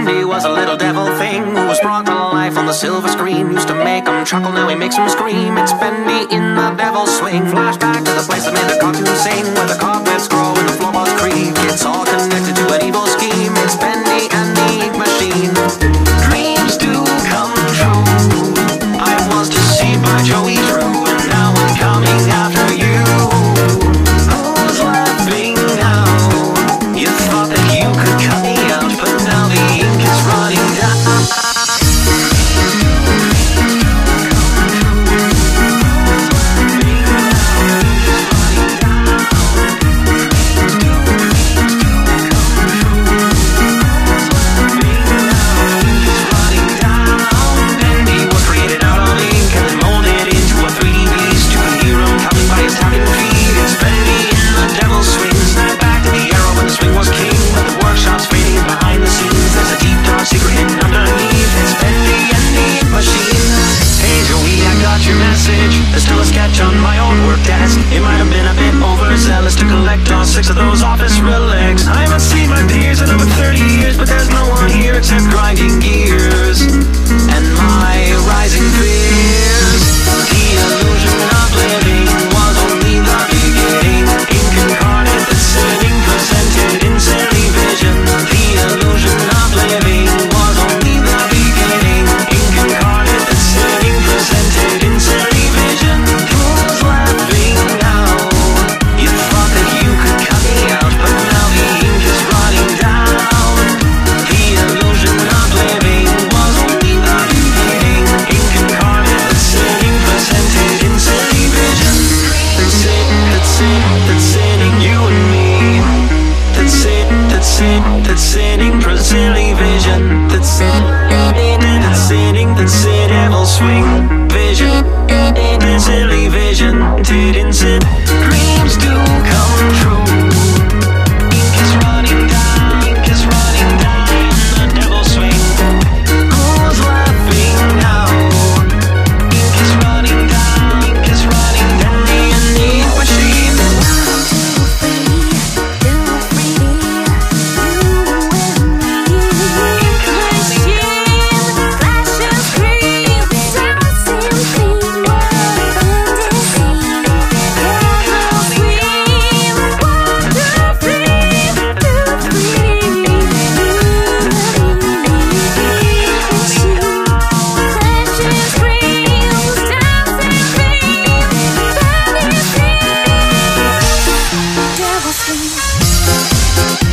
Bendy was a little devil thing who was brought to life on the silver screen. Used to make him chuckle, now he makes him scream. It's Bendy in the devil's swing. Flashback to the place that made the cartoon sing, where the carpets grow and the floorboards creak. It's all connected to an evil scheme. It's Bendy and the Ink Machine. Dreams do come true. I was deceived by Joey Drew, and now I'm coming after you. Who's laughing now? You thought that you could cut me out, but now the ink is running down. There's still a sketch on my old work desk. It might have been a bit overzealous to collect all 6 of those office relics. I haven't seen my peers in over 30 years, but there's no one here except grinding gears and my rising fears. The illusion of living was only the beginning. Ink incarnate, the sinning presented in silly vision. The illusion of living was only the beginning. Ink incarnate, the sinning presented in silly vision. Who's laughing now? You thought that you could cut me out, but now the ink is running down. The illusion of living was only the beginning. Ink incarnate, the sinning presented in silly vision. That's sinning you and me. That's sinning for silly vision. That's sinning, that's it, devil swing vision. Silly vision, didn't sit. Dreams do come true. Ink is running down, ink is running down. The devil swing. Who's laughing now? Ink is running down, ink is running down. The Ink Machine. Devil swing.